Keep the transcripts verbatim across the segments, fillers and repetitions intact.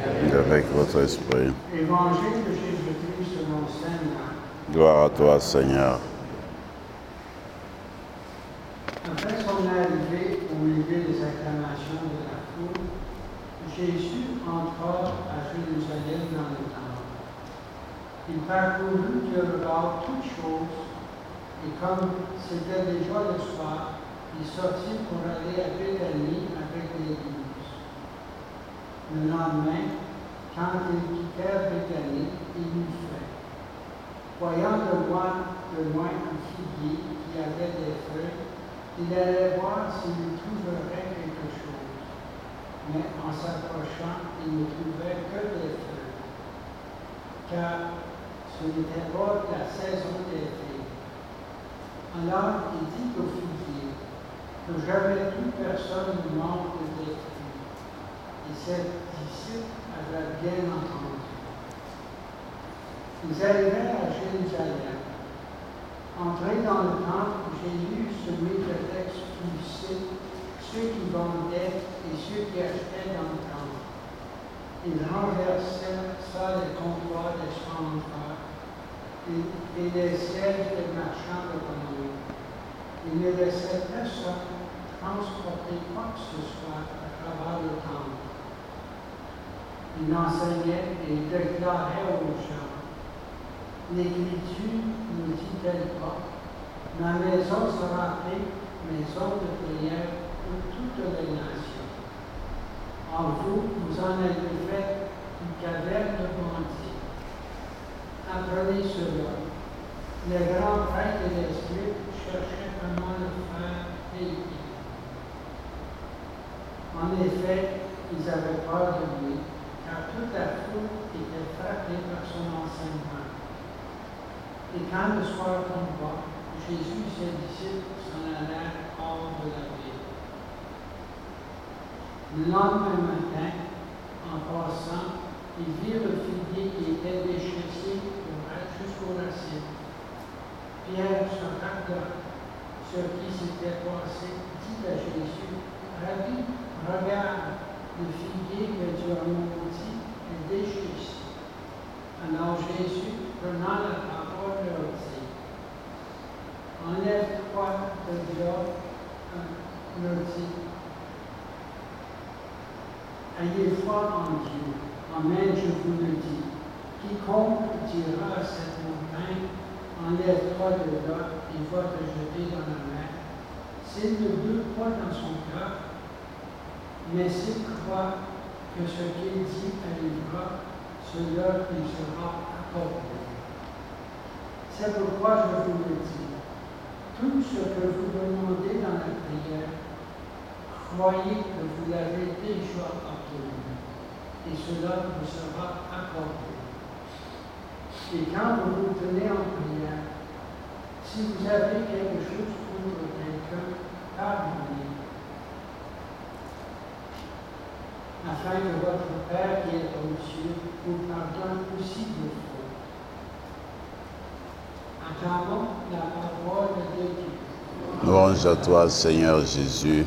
et avec votre esprit. Évangile de Jésus-Christ selon saint Marc. Gloire à toi, Seigneur. Après son arrivée au milieu des acclamations de la foule, Jésus entra à Jérusalem dans le temple. Il parcourut du regard toutes choses, et comme c'était déjà le soir, il sortit pour aller à Béthanie avec les douze. Le lendemain, quand ils quittèrent Béthanie, il eut faim. Voyant de loin, de loin un figuier qui avait des feuilles, il allait voir s'il y trouverait quelque chose. Mais en s'approchant, il ne trouvait que des feuilles, car ce n'était pas la saison des figues. Alors il dit au figuier que jamais toute personne ne mange des fruits. Et ses disciples avaient bien entendu. Ils arrivèrent à Jérusalem. Entrés dans le temple, Jésus se mit à expulser ceux qui vendaient et ceux qui achetaient dans le temple. Il renversait ça les comptoirs des changeurs et, et les sièges des marchands de grenouilles. Il ne laissait personne transporter quoi que ce soit à travers le temple. Il enseignait et il déclarait aux gens: l'Écriture ne dit-elle pas, ma maison sera appelée maison de prière pour toutes les nations. En vous, vous en avez fait une caverne de bandits. Apprenez cela. Les grands prêtres et les scribes cherchaient comment le faire payer. En effet, ils avaient peur de lui, car toute la foule était frappée par son enseignement. Et quand le soir tomba, Jésus et ses disciples s'en allèrent hors de la ville. Le lendemain matin, en passant, ils virent le figuier qui était déchaussé jusqu'aux racines. Pierre se rappela ce qui s'était passé, dit à Jésus: Rabbi, regarde, le figuier que tu as maudit est déchaussé. Alors Jésus, prenant la parole, leur dit: enlève-toi de là, leur dit: ayez foi en Dieu. Amen, je vous le dis. Quiconque dira à cette montagne: enlève-toi de là et va te jeter dans la mer, s'il ne doute pas dans son cœur, mais s'il croit que ce qu'il dit arrivera, cela lui sera accordé. C'est pourquoi je vous le dis. Tout ce que vous demandez dans la prière, croyez que vous l'avez déjà obtenu, et cela vous sera accordé. Et quand vous vous tenez en prière, si vous avez quelque chose contre quelqu'un, pardonnez, afin que votre Père qui est aux cieux vous pardonne aussi vos fautes. Acclamons la parole de Dieu. Louange à toi, Seigneur Jésus.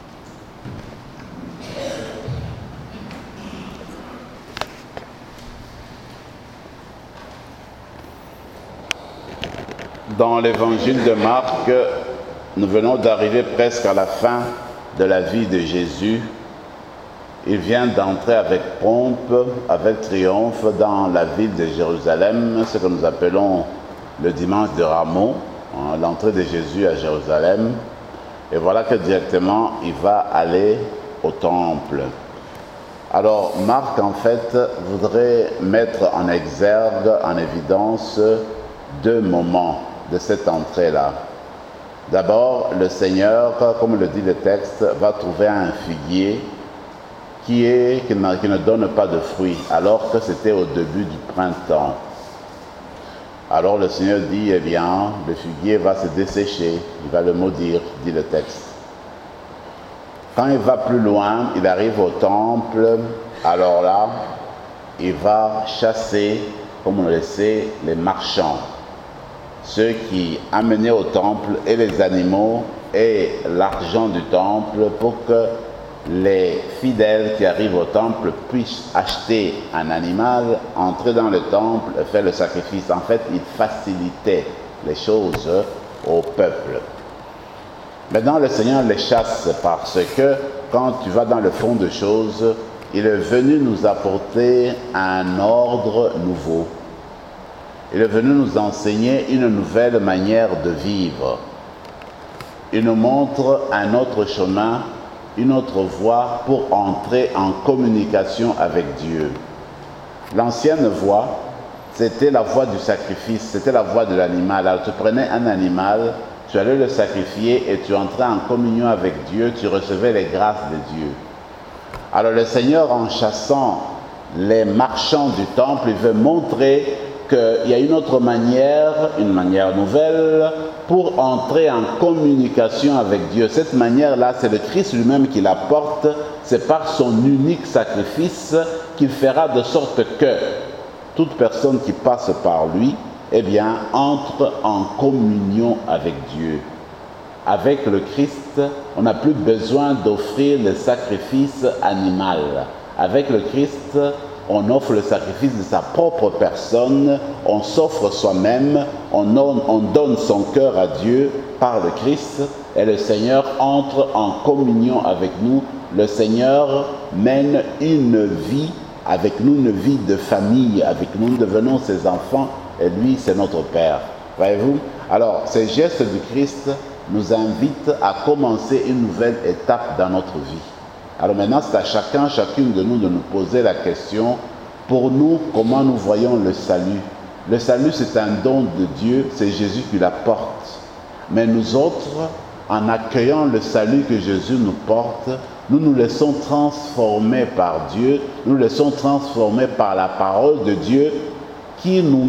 Dans l'évangile de Marc, nous venons d'arriver presque à la fin de la vie de Jésus. Il vient d'entrer avec pompe, avec triomphe dans la ville de Jérusalem, ce que nous appelons le dimanche de Rameau, hein, l'entrée de Jésus à Jérusalem. Et voilà que directement, il va aller au temple. Alors, Marc, en fait, voudrait mettre en exergue, en évidence, deux moments de cette entrée-là. D'abord, le Seigneur, comme le dit le texte, va trouver un figuier qui, est, qui, qui ne donne pas de fruits, alors que c'était au début du printemps. Alors le Seigneur dit, eh bien, le figuier va se dessécher, il va le maudire, dit le texte. Quand il va plus loin, il arrive au temple, alors là, il va chasser, comme on le sait, les marchands, ceux qui amenaient au temple et les animaux et l'argent du temple pour que les fidèles qui arrivent au temple puissent acheter un animal, entrer dans le temple et faire le sacrifice. En fait, il facilitait les choses au peuple. Maintenant, le Seigneur les chasse parce que quand tu vas dans le fond des choses, il est venu nous apporter un ordre nouveau. Il est venu nous enseigner une nouvelle manière de vivre. Il nous montre un autre chemin, une autre voie pour entrer en communication avec Dieu. L'ancienne voie, c'était la voie du sacrifice, c'était la voie de l'animal. Alors tu prenais un animal, tu allais le sacrifier et tu entrais en communion avec Dieu, tu recevais les grâces de Dieu. Alors le Seigneur, en chassant les marchands du temple, il veut montrer qu'il y a une autre manière, une manière nouvelle, pour entrer en communication avec Dieu. Cette manière-là, c'est le Christ lui-même qui l'apporte, c'est par son unique sacrifice qu'il fera de sorte que toute personne qui passe par lui, eh bien, entre en communion avec Dieu. Avec le Christ, on n'a plus besoin d'offrir le sacrifice animal. Avec le Christ, on offre le sacrifice de sa propre personne, on s'offre soi-même, on, on donne son cœur à Dieu par le Christ et le Seigneur entre en communion avec nous. Le Seigneur mène une vie avec nous, une vie de famille avec nous. Nous devenons ses enfants et lui, c'est notre Père. Voyez-vous? Alors, ces gestes du Christ nous invitent à commencer une nouvelle étape dans notre vie. Alors maintenant, c'est à chacun, chacune de nous de nous poser la question, pour nous, comment nous voyons le salut? Le salut, c'est un don de Dieu, c'est Jésus qui l'apporte. Mais nous autres, en accueillant le salut que Jésus nous porte, nous nous laissons transformer par Dieu, nous nous laissons transformer par la parole de Dieu qui nous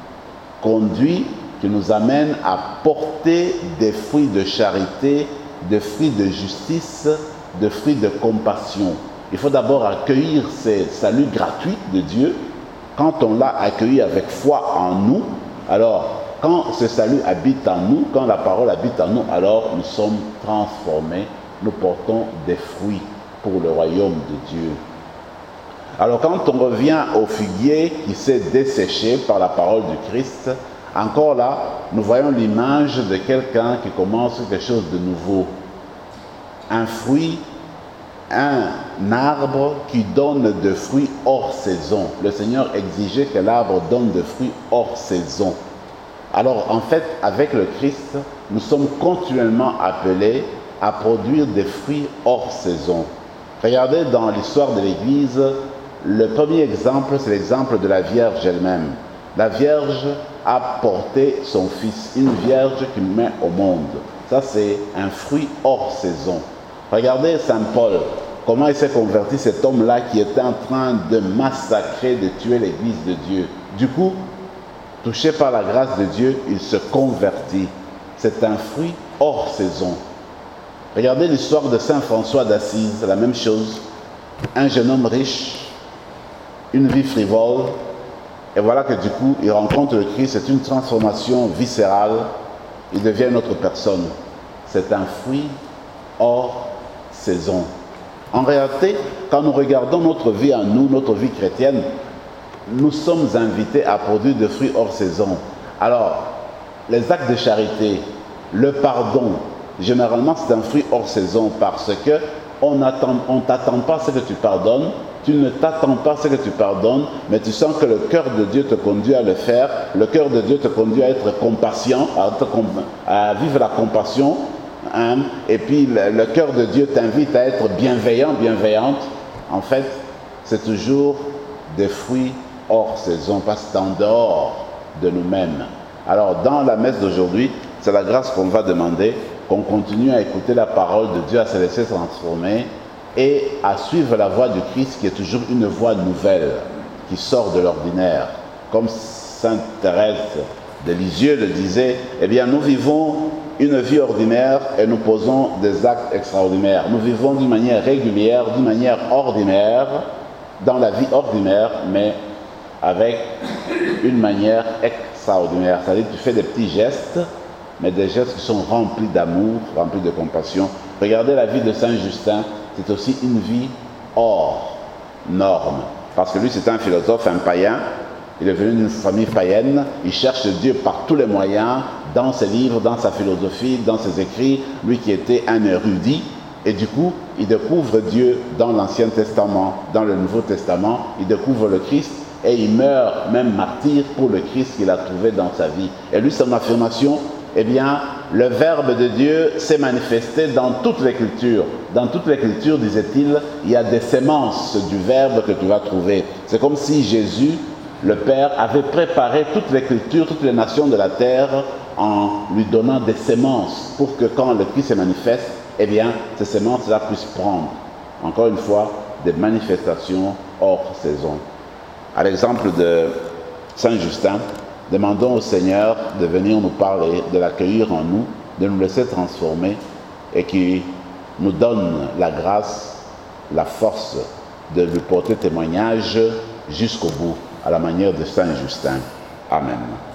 conduit, qui nous amène à porter des fruits de charité, des fruits de justice, de fruits de compassion. Il faut d'abord accueillir ce salut gratuit de Dieu. Quand on l'a accueilli avec foi en nous, alors quand ce salut habite en nous, quand la parole habite en nous, alors nous sommes transformés, nous portons des fruits pour le royaume de Dieu. Alors quand on revient au figuier qui s'est desséché par la parole du Christ, encore là, nous voyons l'image de quelqu'un qui commence quelque chose de nouveau. Un fruit, un arbre qui donne de fruits hors saison. Le Seigneur exigeait que l'arbre donne de fruits hors saison. Alors en fait, avec le Christ, nous sommes continuellement appelés à produire des fruits hors saison. Regardez dans l'histoire de l'Église, le premier exemple, c'est l'exemple de la Vierge elle-même. La Vierge a porté son fils, une Vierge qui met au monde. Ça, c'est un fruit hors saison. Regardez Saint Paul, comment il s'est converti, cet homme-là qui était en train de massacrer, de tuer l'Église de Dieu. Du coup, touché par la grâce de Dieu, il se convertit. C'est un fruit hors saison. Regardez l'histoire de Saint François d'Assise, la même chose. Un jeune homme riche, une vie frivole, et voilà que du coup, il rencontre le Christ, c'est une transformation viscérale, il devient une autre personne. C'est un fruit hors saison. En réalité, quand nous regardons notre vie en nous, notre vie chrétienne, nous sommes invités à produire des fruits hors saison. Alors, les actes de charité, le pardon, généralement c'est un fruit hors saison parce que on attend, on t'attend pas ce que tu pardonnes, tu ne t'attends pas ce que tu pardonnes, mais tu sens que le cœur de Dieu te conduit à le faire, le cœur de Dieu te conduit à être compatient, à, être, à vivre la compassion, hein, et puis le, le cœur de Dieu t'invite à être bienveillant, bienveillante. En fait, c'est toujours des fruits hors saison, parce que c'est en dehors de nous-mêmes. Alors, dans la messe d'aujourd'hui, c'est la grâce qu'on va demander, qu'on continue à écouter la parole de Dieu, à se laisser transformer et à suivre la voie du Christ qui est toujours une voie nouvelle, qui sort de l'ordinaire. Comme Sainte Thérèse de Lisieux le disait, eh bien nous vivons une vie ordinaire et nous posons des actes extraordinaires. Nous vivons d'une manière régulière, d'une manière ordinaire, dans la vie ordinaire, mais avec une manière extraordinaire. C'est-à-dire que tu fais des petits gestes, mais des gestes qui sont remplis d'amour, remplis de compassion. Regardez la vie de Saint Justin. c'est aussi une vie hors norme. Parce que lui, c'est un philosophe, un païen. Il est venu d'une famille païenne. Il cherche Dieu par tous les moyens, dans ses livres, dans sa philosophie, dans ses écrits. Lui qui était un érudit. Et du coup, il découvre Dieu dans l'Ancien Testament, dans le Nouveau Testament. Il découvre le Christ et il meurt même martyr pour le Christ qu'il a trouvé dans sa vie. Et lui, son affirmation, eh bien, le Verbe de Dieu s'est manifesté dans toutes les cultures. Dans toutes les cultures, disait-il, il y a des sémences du Verbe que tu vas trouver. C'est comme si Jésus, le Père, avait préparé toutes les cultures, toutes les nations de la terre en lui donnant des sémences pour que quand le Christ se manifeste, eh bien, ces sémences-là puissent prendre, encore une fois, des manifestations hors saison. À l'exemple de Saint Justin, demandons au Seigneur de venir nous parler, de l'accueillir en nous, de nous laisser transformer et qui nous donne la grâce, la force de lui porter témoignage jusqu'au bout, à la manière de Saint Justin. Amen.